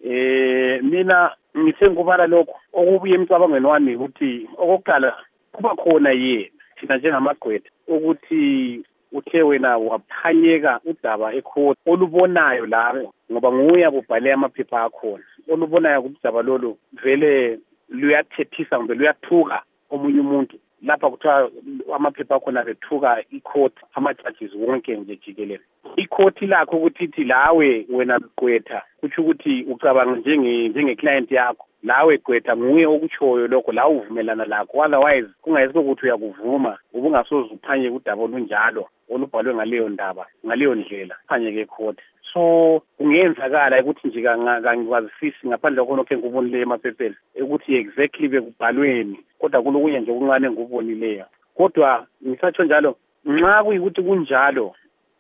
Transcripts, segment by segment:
Mina ngithengubala lokho okubuye emcabangweni wami ukuthi okokuqala kuba khona yena thina njengamagqwetha ukuthi uthe wena waphanyeka udaba ecourt olubonayo la ngoba nguye abubhale amaphepha akhona olubonayo ukuthi udaba lolu vele luyathethisa kumbe luyathuka omunye umuntu lapha kuthiwa amaphepha akhona bethuka icourt ama-judges wonke nje jikelele icourt lakho ukuthi ithi lawe wena gqwetha kutsho ukuthi ucabanga njenge-client yakho lawe gqwetha nguye okutshoyo lokho la uvumelana lakho otherwise kungayisikho ukuthi uyakuvuma ubungasoze uphanye udaba olunjalo olubhalwe ngaleyo ndaba ngaleyo ndlela phanyeke ecourt so kungenzakala ukuthi nje kangikwazisisi ngaphandle kokhonokho engikubonileyo emaphepheni ukuthi exactly bekubhalweni kodwa kulokunye nje okuncane engikubonileyo kodwa ngisatsho njalo nxa kuyikuthi kunjalo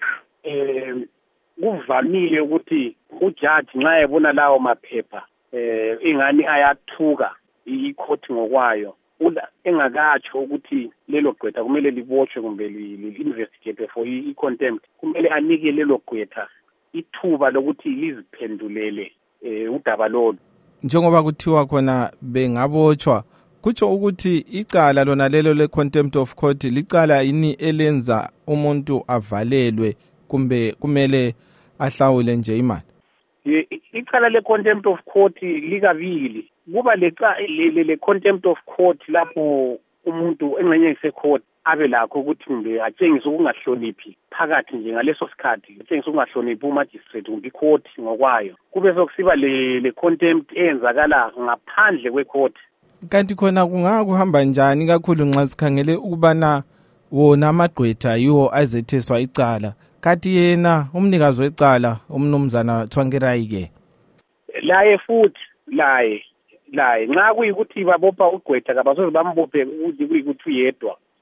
kuvamile ukuthi ujaji nxa ebona lawo maphepha ingani ayathuka icourt ngokwayo engakatsho ukuthi lelo gqwetha kumele libotshwe kumbe li-investigate for i-contempt kumele anike lelo gqwetha ithuba lokuthi liziphendulele udaba lolu. Njengoba kuthiwa khona bengabotshwa kutsho ukuthi icala lona lelo le-contempt of court licala yini elenza umuntu avalelwe kumbe kumele ahlawule nje imali? Icala le-contempt of court likabili kuba le-contempt of court lapho umuntu engxenye yise-court abe lakho ukuthi kumbe atshengise ukungahloniphi phakathi nje ngaleso sikhathi atshengise ukungahloniphi umagistrate kumbe i-court ngokwayo kube sokusiba le-contempt eyenzakala ngaphandle kwe-court. Kanti khona kungakuhamba njani kakhulu nxa sikhangele ukubana wona amagqwetha yiwo azetheswa icala kathi yena umnikazi wecala umnumzana Tsvangirai laye futhi laye nxa kuyikuthi babopha ugqwetha kabasoze bambophe ukuthi kuyikuthi uyedwa